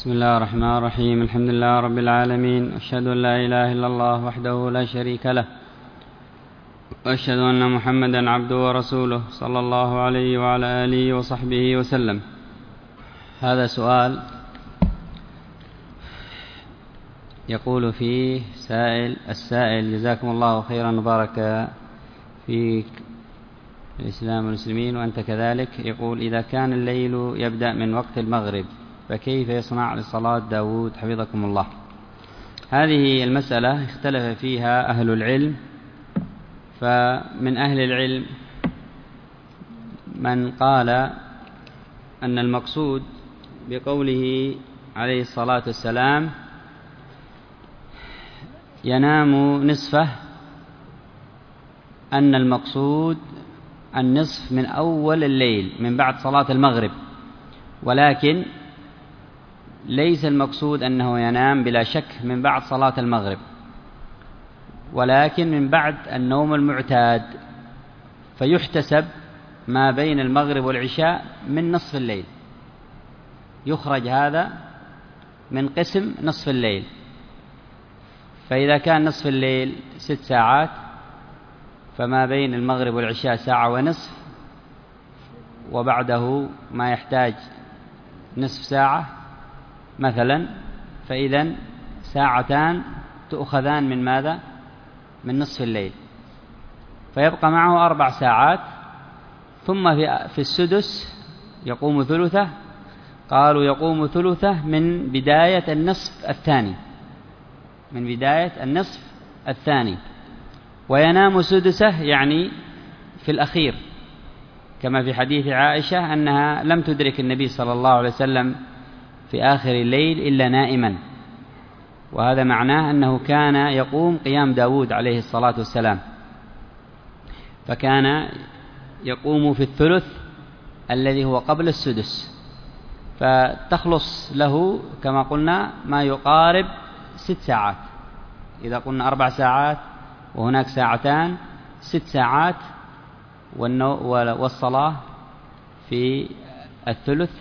بسم الله الرحمن الرحيم. الحمد لله رب العالمين، أشهد أن لا إله إلا الله وحده لا شريك له، وأشهد أن محمدا عبده ورسوله صلى الله عليه وعلى آله وصحبه وسلم. هذا سؤال يقول فيه السائل جزاكم الله خيرا وبارك في الإسلام والمسلمين وأنت كذلك، يقول: إذا كان الليل يبدأ من وقت المغرب فكيف يصنع لصلاة داود حفظكم الله؟ هذه المسألة اختلف فيها أهل العلم، فمن أهل العلم من قال أن المقصود بقوله عليه الصلاة والسلام ينام نصفه أن المقصود النصف من أول الليل من بعد صلاة المغرب، ولكن ليس المقصود أنه ينام بلا شك من بعد صلاة المغرب، ولكن من بعد النوم المعتاد، فيحتسب ما بين المغرب والعشاء من نصف الليل، يخرج هذا من قسم نصف الليل. فإذا كان نصف الليل 6 ساعات فما بين المغرب والعشاء 1.5 ساعة، وبعده ما يحتاج نصف ساعة مثلا، فإذن 2 ساعتان تؤخذان من ماذا؟ من نصف الليل، فيبقى معه 4 ساعات. ثم في السدس يقوم ثلثه، قالوا يقوم ثلثه من بداية النصف الثاني، من بداية النصف الثاني، وينام سدسه يعني في الأخير، كما في حديث عائشة أنها لم تدرك النبي صلى الله عليه وسلم في آخر الليل إلا نائما، وهذا معناه أنه كان يقوم قيام داود عليه الصلاة والسلام، فكان يقوم في الثلث الذي هو قبل السدس، فتخلص له كما قلنا ما يقارب 6 ساعات. إذا قلنا 4 ساعات وهناك 2 ساعتان، 6 ساعات، والصلاة في الثلث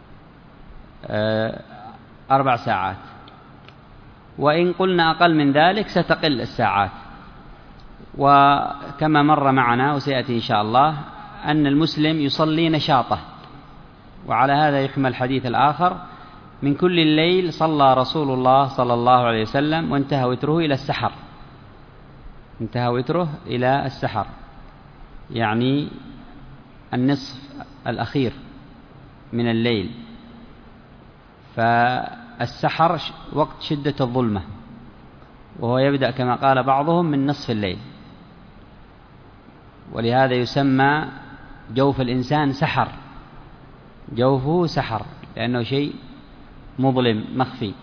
4 ساعات. وإن قلنا أقل من ذلك ستقل الساعات. وكما مر معنا وسيأتي إن شاء الله أن المسلم يصلي نشاطه، وعلى هذا يحمل الحديث الآخر: من كل الليل صلى رسول الله صلى الله عليه وسلم وانتهى وتره إلى السحر، انتهى وتره إلى السحر، يعني النصف الأخير من الليل. فالسحر وقت شدة الظلمة، وهو يبدأ كما قال بعضهم من نصف الليل، ولهذا يسمى جوف الإنسان سحر، جوفه سحر، لأنه شيء مظلم مخفي.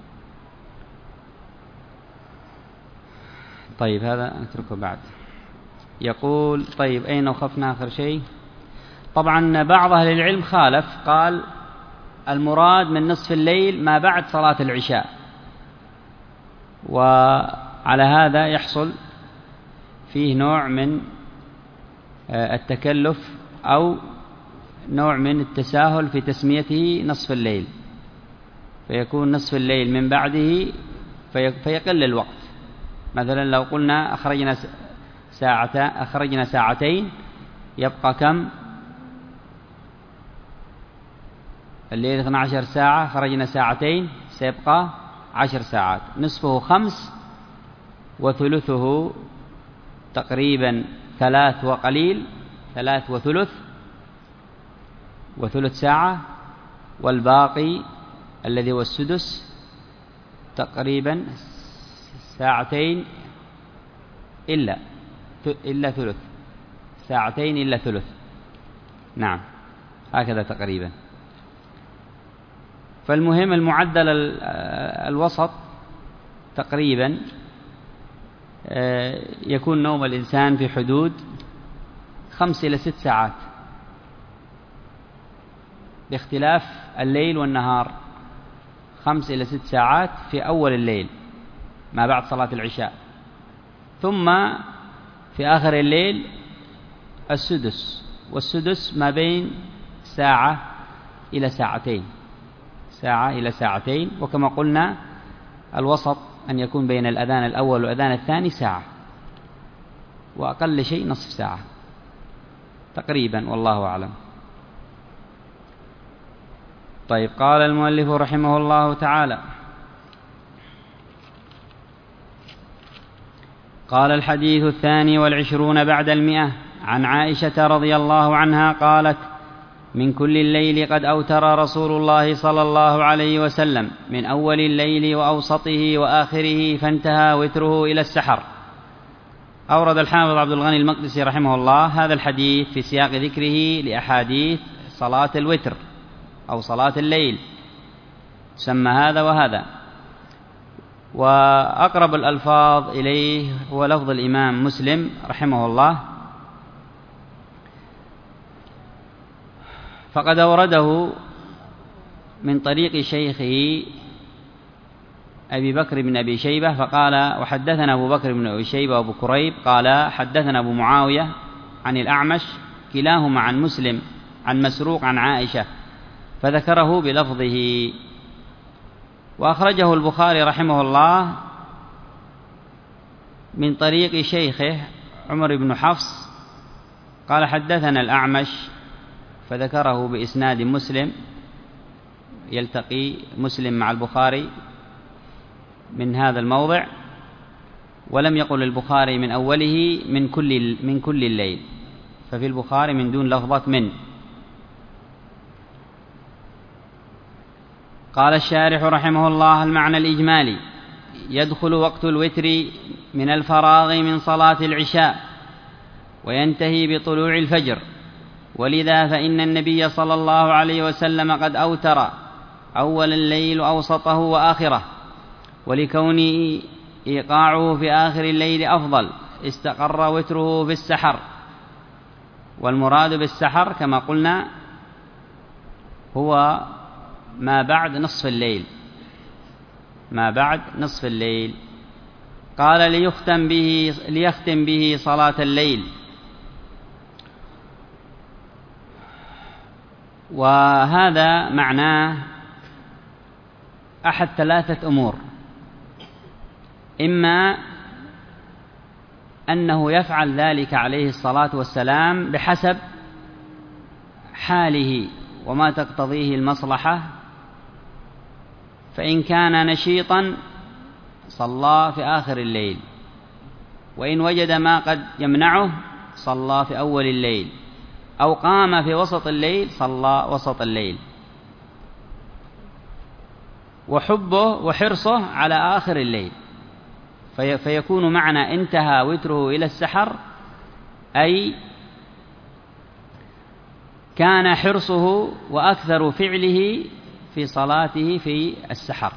طيب هذا نتركه بعد. يقول: طيب أين وقفنا آخر شيء؟ طبعا بعض أهل العلم خالف، قال المراد من نصف الليل ما بعد صلاة العشاء، وعلى هذا يحصل فيه نوع من التكلف أو نوع من التساهل في تسميته نصف الليل، فيكون نصف الليل من بعده فيقل الوقت. مثلا لو قلنا أخرجنا ساعتين، يبقى كم؟ الليل 12 ساعة، خرجنا 2 ساعتين، سيبقى 10 ساعات، نصفه 5 وثلثه تقريبا 3 وقليل، 3 وثلث ساعة، والباقي الذي هو السدس تقريبا 2 ساعتين إلا ثلث، 2 ساعتين إلا ثلث، نعم هكذا تقريبا. فالمهم المعدل الوسط تقريبا يكون نوم الإنسان في حدود 5 إلى 6 ساعات، باختلاف الليل والنهار، 5 إلى 6 ساعات في أول الليل ما بعد صلاة العشاء، ثم في آخر الليل السدس، والسدس ما بين 1 ساعة إلى 2 ساعتين، ساعة إلى ساعتين. وكما قلنا الوسط أن يكون بين الأذان الأول والأذان الثاني ساعة، وأقل شيء نصف ساعة تقريبا، والله أعلم. طيب، قال المؤلف رحمه الله تعالى: قال الحديث 22 بعد 100 عن عائشة رضي الله عنها قالت: من كل الليل قد أوتر رسول الله صلى الله عليه وسلم من أول الليل وأوسطه وآخره، فانتهى وتره إلى السحر. أورد الحافظ عبد الغني المقدسي رحمه الله هذا الحديث في سياق ذكره لأحاديث صلاة الوتر أو صلاة الليل، سمى هذا وهذا. وأقرب الألفاظ إليه هو لفظ الإمام مسلم رحمه الله، فقد أورده من طريق شيخه أبي بكر بن أبي شيبة فقال: وحدثنا أبو بكر بن أبي شيبة وأبو كريب قال حدثنا أبو معاوية عن الأعمش كلاهما عن مسلم عن مسروق عن عائشة، فذكره بلفظه. وأخرجه البخاري رحمه الله من طريق شيخه عمر بن حفص قال حدثنا الأعمش، فذكره بإسناد مسلم، يلتقي مسلم مع البخاري من هذا الموضع، ولم يقل البخاري من أوله من كل الليل، ففي البخاري من دون لفظة من. قال الشارح رحمه الله: المعنى الإجمالي: يدخل وقت الوتر من الفراغ من صلاة العشاء وينتهي بطلوع الفجر، ولذا فإن النبي صلى الله عليه وسلم قد أوتر أول الليل وأوسطه وآخره، ولكونه إيقاعه في آخر الليل أفضل استقر وتره في السحر. والمراد بالسحر كما قلنا هو ما بعد نصف الليل. قال: ليختم به صلاة الليل. وهذا معناه أحد ثلاثة أمور: إما أنه يفعل ذلك عليه الصلاة والسلام بحسب حاله وما تقتضيه المصلحة، فإن كان نشيطا صلى في آخر الليل، وإن وجد ما قد يمنعه صلى في أول الليل، أو قام في وسط الليل صلى وسط الليل. وحبه وحرصه على آخر الليل، فيكون معنى انتهى وتره إلى السحر أي كان حرصه وأكثر فعله في صلاته في السحر.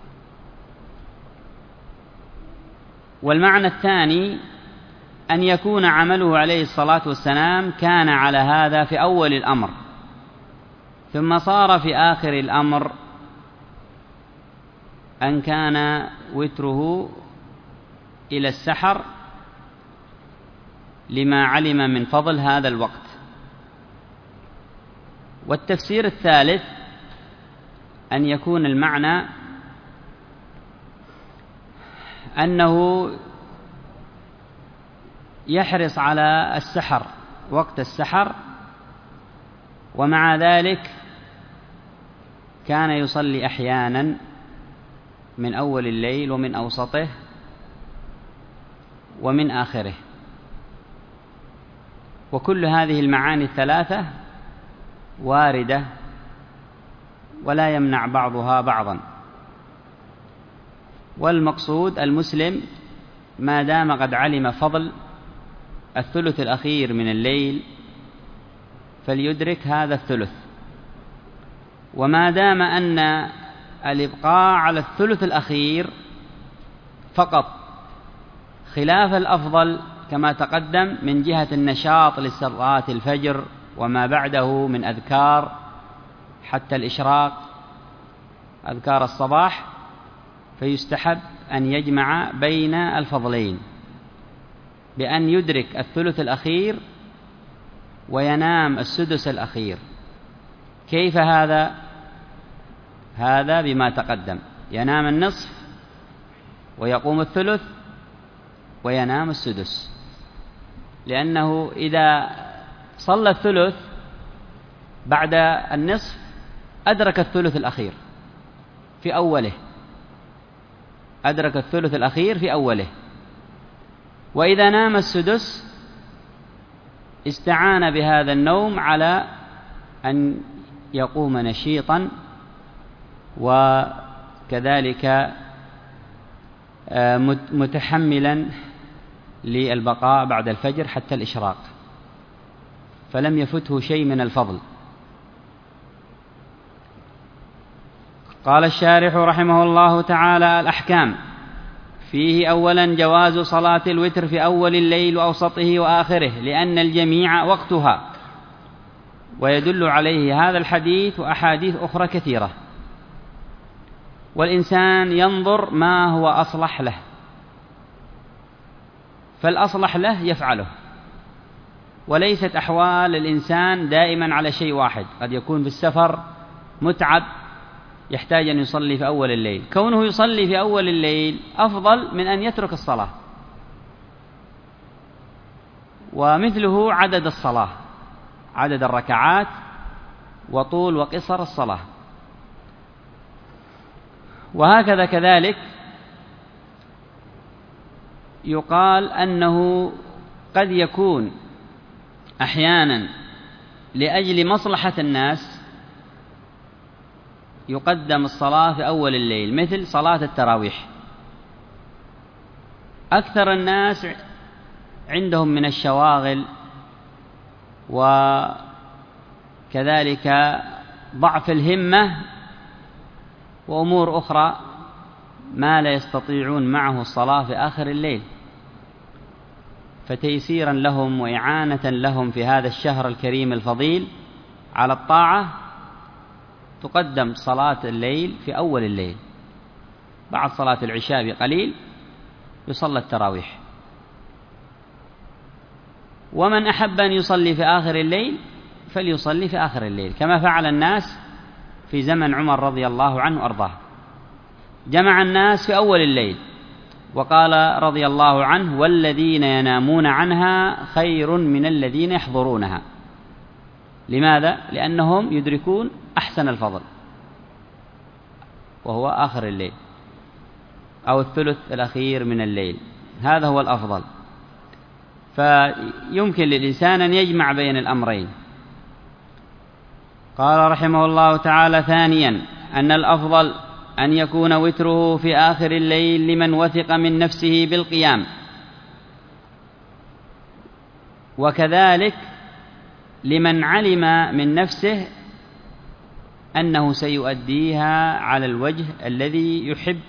والمعنى الثاني أن يكون عمله عليه الصلاة والسلام كان على هذا في أول الأمر، ثم صار في آخر الأمر أن كان وتره إلى السحر لما علم من فضل هذا الوقت. والتفسير الثالث أن يكون المعنى أنه يحرص على السحر وقت السحر، ومع ذلك كان يصلي أحيانا من أول الليل ومن أوسطه ومن آخره. وكل هذه المعاني الثلاثة واردة ولا يمنع بعضها بعضا. والمقصود المسلم ما دام قد علم فضل الثلث الأخير من الليل فليدرك هذا الثلث، وما دام أن الإبقاء على الثلث الأخير فقط خلاف الأفضل كما تقدم من جهة النشاط لصلاة الفجر وما بعده من أذكار حتى الإشراق، أذكار الصباح، فيستحب أن يجمع بين الفضلين بأن يدرك الثلث الأخير وينام السدس الأخير. كيف هذا؟ هذا بما تقدم، ينام النصف ويقوم الثلث وينام السدس، لأنه إذا صلى الثلث بعد النصف أدرك الثلث الأخير في أوله، أدرك الثلث الأخير في أوله. وإذا نام السدس استعان بهذا النوم على أن يقوم نشيطا، وكذلك متحملا للبقاء بعد الفجر حتى الإشراق، فلم يفته شيء من الفضل. قال الشارح رحمه الله تعالى: الأحكام فيه: أولا جواز صلاة الوتر في أول الليل وأوسطه وآخره، لأن الجميع وقتها، ويدل عليه هذا الحديث وأحاديث أخرى كثيرة. والإنسان ينظر ما هو أصلح له، فالأصلح له يفعله، وليست أحوال الإنسان دائما على شيء واحد. قد يكون في السفر متعب يحتاج أن يصلي في أول الليل، كونه يصلي في أول الليل أفضل من أن يترك الصلاة. ومثله عدد الصلاة، عدد الركعات وطول وقصر الصلاة. وهكذا كذلك يقال أنه قد يكون أحيانا لأجل مصلحة الناس يقدم الصلاة في أول الليل، مثل صلاة التراويح. أكثر الناس عندهم من الشواغل وكذلك ضعف الهمة وأمور أخرى ما لا يستطيعون معه الصلاة في آخر الليل، فتيسيرا لهم وإعانة لهم في هذا الشهر الكريم الفضيل على الطاعة تقدم صلاة الليل في أول الليل، بعد صلاة العشاء بقليل يصلى التراويح. ومن أحب أن يصلي في آخر الليل فليصلي في آخر الليل، كما فعل الناس في زمن عمر رضي الله عنه وأرضاه، جمع الناس في أول الليل، وقال رضي الله عنه: والذين ينامون عنها خير من الذين يحضرونها. لماذا؟ لأنهم يدركون أحسن الفضل، وهو آخر الليل أو الثلث الأخير من الليل، هذا هو الأفضل. فيمكن للإنسان أن يجمع بين الأمرين. قال رحمه الله تعالى: ثانيا أن الأفضل أن يكون وتره في آخر الليل لمن وثق من نفسه بالقيام، وكذلك لمن علم من نفسه أنه سيؤديها على الوجه الذي يحب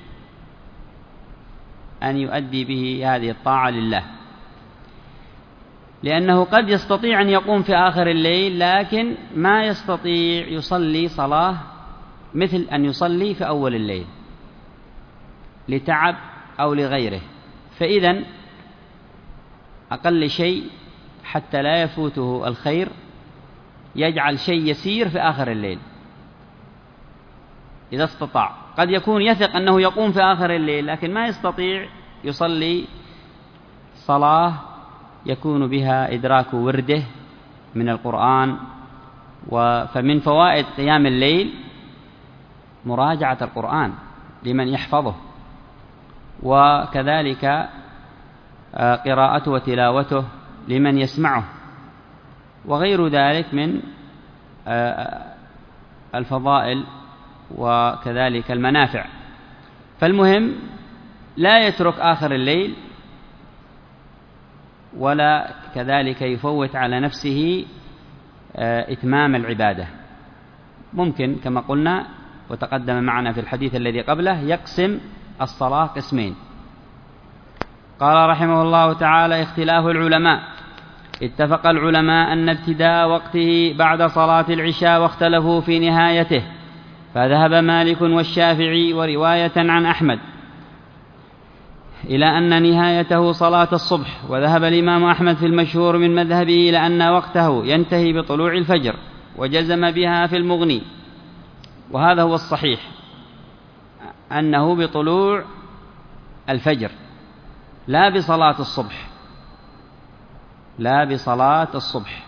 أن يؤدي به هذه الطاعة لله، لأنه قد يستطيع أن يقوم في آخر الليل لكن ما يستطيع يصلي صلاة مثل أن يصلي في أول الليل لتعب أو لغيره. فإذن أقل شيء حتى لا يفوته الخير يجعل شيء يسير في آخر الليل إذا استطاع. قد يكون يثق أنه يقوم في آخر الليل لكن ما يستطيع يصلي صلاة يكون بها إدراك ورده من القرآن. فمن فوائد قيام الليل مراجعة القرآن لمن يحفظه، وكذلك قراءته وتلاوته لمن يسمعه، وغير ذلك من الفضائل وكذلك المنافع. فالمهم لا يترك آخر الليل ولا كذلك يفوت على نفسه إتمام العبادة. ممكن كما قلنا وتقدم معنا في الحديث الذي قبله يقسم الصلاة قسمين. قال رحمه الله تعالى: اختلاف العلماء. اتفق العلماء أن ابتداء وقته بعد صلاة العشاء، واختلفوا في نهايته، فذهب مالك والشافعي ورواية عن أحمد إلى أن نهايته صلاة الصبح، وذهب الإمام أحمد في المشهور من مذهبه إلى أن وقته ينتهي بطلوع الفجر، وجزم بها في المغني، وهذا هو الصحيح. أنه بطلوع الفجر لا بصلاة الصبح، لا بصلاة الصبح.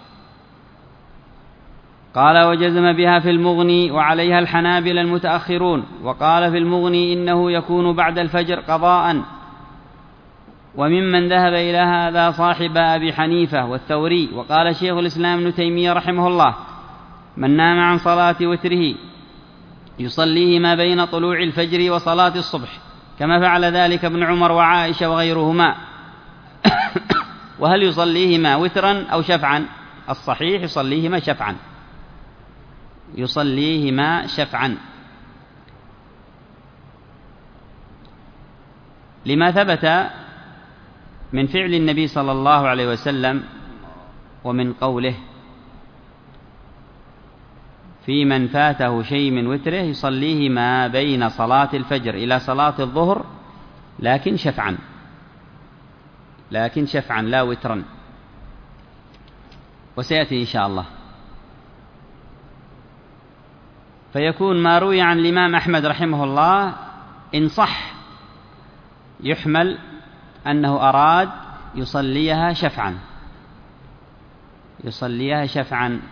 قال وجزم بها في المغني وعليها الحنابلة المتأخرون، وقال في المغني إنه يكون بعد الفجر قضاء. وممن ذهب إلى هذا صاحب أبي حنيفة والثوري. وقال شيخ الإسلام ابن تيمية رحمه الله: من نام عن صلاة وتره يصليه ما بين طلوع الفجر وصلاة الصبح، كما فعل ذلك ابن عمر وعائشة وغيرهما. وهل يصليهما وترا أو شفعا؟ الصحيح يصليهما شفعا، يصليهما شفعا، لما ثبت من فعل النبي صلى الله عليه وسلم ومن قوله: في من فاته شيء من وتره يصليه ما بين صلاة الفجر إلى صلاة الظهر، لكن شفعا، لكن شفعا لا وترا، وسيأتي إن شاء الله. فيكون ما روي عن الإمام أحمد رحمه الله إن صح يحمل أنه أراد يصليها شفعا، يصليها شفعا.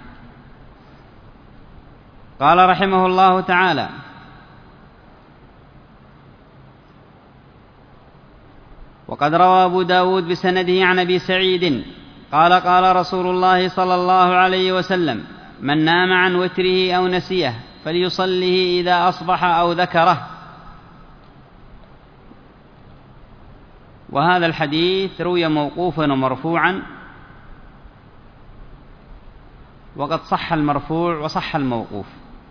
قال رحمه الله تعالى: وقد روى أبو داود بسنده عن أبي سعيد قال: قال رسول الله صلى الله عليه وسلم: من نام عن وتره أو نسيه فليصله إذا أصبح أو ذكره. وهذا الحديث روي موقوفا ومرفوعا، وقد صح المرفوع وصح الموقوف،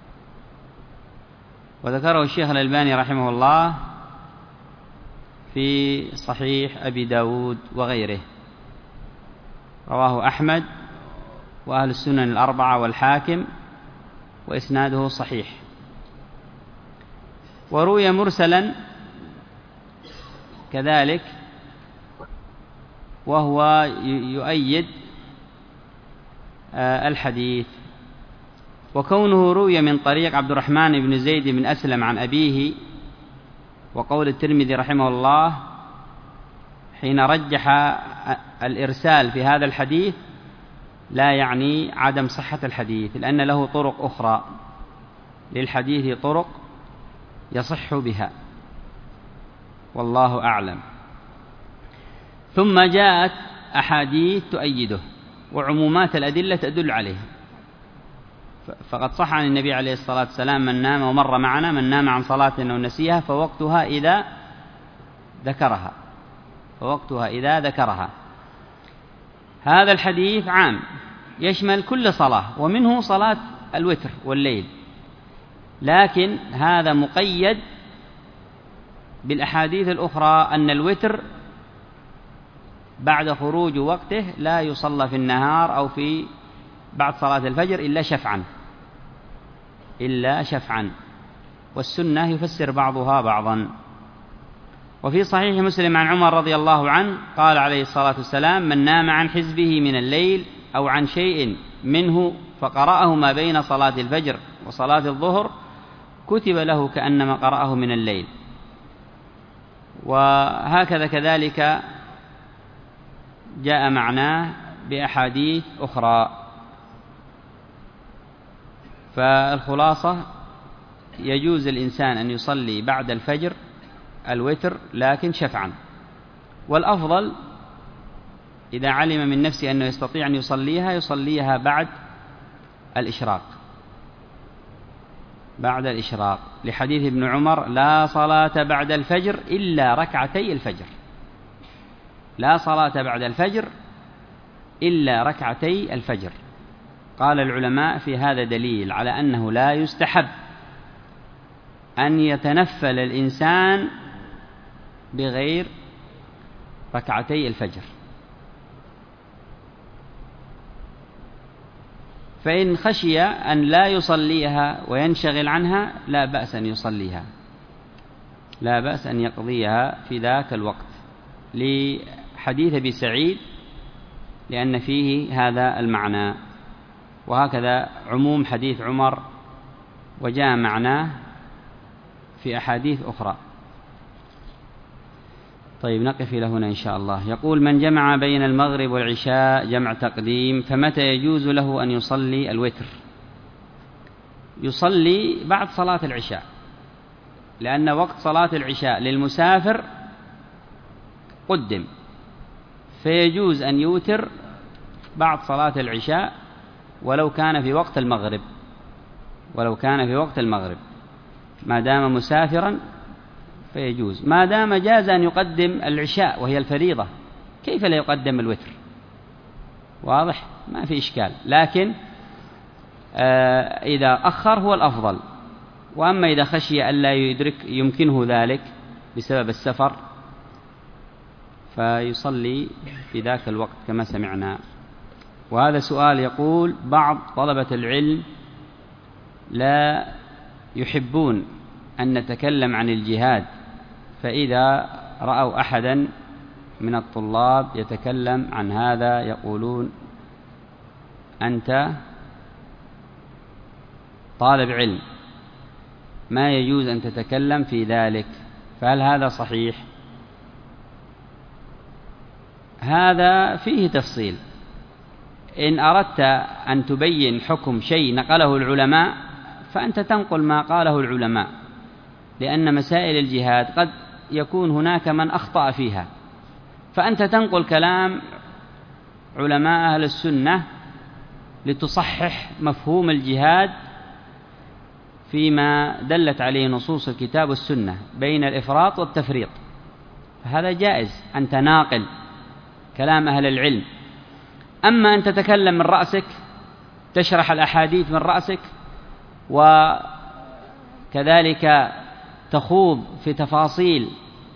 وذكره الشيخ الألباني رحمه الله في صحيح أبي داود وغيره. رواه أحمد وأهل السنن الأربعة والحاكم، وإسناده صحيح. وروي مرسلا كذلك، وهو يؤيد الحديث. وكونه روي من طريق عبد الرحمن بن زيد بن أسلم عن أبيه، وقول الترمذي رحمه الله حين رجح الإرسال في هذا الحديث لا يعني عدم صحة الحديث، لأن له طرق أخرى، للحديث طرق يصح بها، والله أعلم. ثم جاءت أحاديث تؤيده، وعمومات الأدلة تدل عليه. فقد صح عن النبي عليه الصلاة والسلام: من نام، ومر معنا: من نام عن صلاة أو نسيها فوقتها إذا ذكرها، فوقتها إذا ذكرها. هذا الحديث عام يشمل كل صلاة، ومنه صلاة الوتر والليل، لكن هذا مقيد بالأحاديث الأخرى أن الوتر بعد خروج وقته لا يصلى في النهار أو في بعد صلاة الفجر إلا شفعا، إلا شفعا، والسنة يفسر بعضها بعضا. وفي صحيح مسلم عن عمر رضي الله عنه قال عليه الصلاة والسلام: من نام عن حزبه من الليل أو عن شيء منه فقرأه ما بين صلاة الفجر وصلاة الظهر كتب له كأنما قرأه من الليل. وهكذا كذلك جاء معناه بأحاديث أخرى. فالخلاصة: يجوز الإنسان أن يصلي بعد الفجر الوتر، لكن شفعا. والأفضل إذا علم من نفسه أنه يستطيع أن يصليها يصليها بعد الإشراق، بعد الإشراق، لحديث ابن عمر: لا صلاة بعد الفجر إلا ركعتي الفجر، لا صلاة بعد الفجر إلا ركعتي الفجر. قال العلماء: في هذا دليل على أنه لا يستحب أن يتنفل الإنسان بغير ركعتي الفجر. فإن خشي أن لا يصليها وينشغل عنها لا بأس أن يصليها، لا بأس أن يقضيها في ذاك الوقت، لحديث أبي سعيد، لأن فيه هذا المعنى. وهكذا عموم حديث عمر، وجاء معناه في أحاديث أخرى. طيب نقف إلى هنا إن شاء الله. يقول: من جمع بين المغرب والعشاء جمع تقديم فمتى يجوز له أن يصلي الوتر؟ يصلي بعد صلاة العشاء، لأن وقت صلاة العشاء للمسافر قدم، فيجوز أن يوتر بعد صلاة العشاء ولو كان في وقت المغرب، ما دام مسافرا فيجوز. ما دام جاز أن يقدم العشاء وهي الفريضة، كيف لا يقدم الوتر؟ واضح، ما في إشكال، لكن إذا أخر هو الأفضل. وأما إذا خشي ألا يمكنه ذلك بسبب السفر فيصلي في ذاك الوقت كما سمعنا. وهذا سؤال يقول: بعض طلبة العلم لا يحبون أن نتكلم عن الجهاد، فإذا رأوا أحدا من الطلاب يتكلم عن هذا يقولون: أنت طالب علم، ما يجوز أن تتكلم في ذلك، فهل هذا صحيح؟ هذا فيه تفصيل. إن أردت أن تبين حكم شيء نقله العلماء فأنت تنقل ما قاله العلماء، لأن مسائل الجهاد قد يكون هناك من أخطأ فيها، فأنت تنقل كلام علماء أهل السنة لتصحح مفهوم الجهاد فيما دلت عليه نصوص الكتاب والسنة بين الإفراط والتفريط، فهذا جائز أن تناقل كلام أهل العلم. أما أن تتكلم من رأسك، تشرح الأحاديث من رأسك، وكذلك تخوض في تفاصيل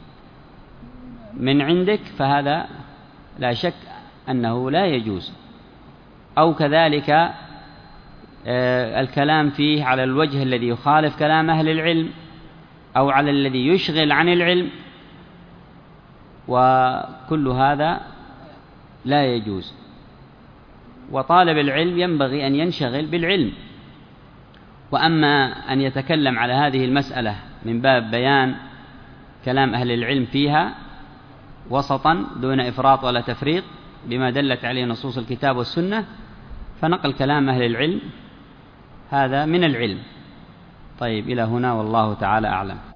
من عندك، فهذا لا شك أنه لا يجوز. أو كذلك الكلام فيه على الوجه الذي يخالف كلام أهل العلم أو على الذي يشغل عن العلم، وكل هذا لا يجوز. وطالب العلم ينبغي أن ينشغل بالعلم. وأما أن يتكلم على هذه المسألة من باب بيان كلام أهل العلم فيها وسطا دون إفراط ولا تفريط بما دلت عليه نصوص الكتاب والسنة، فنقل كلام أهل العلم هذا من العلم. طيب إلى هنا والله تعالى أعلم.